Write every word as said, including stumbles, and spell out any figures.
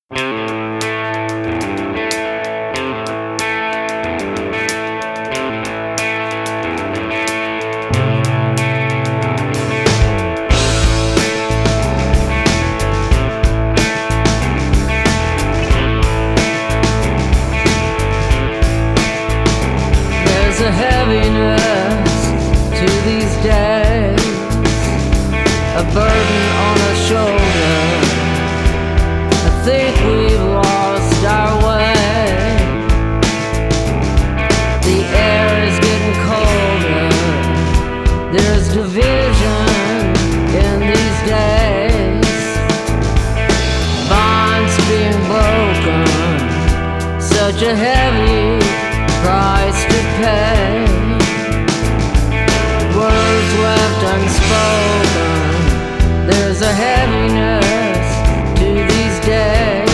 There's a heaviness to these days, a burden on our shoulder. I think we've lost our way. The air is getting colder. There's division in these days. Bonds being broken, such a heavy price.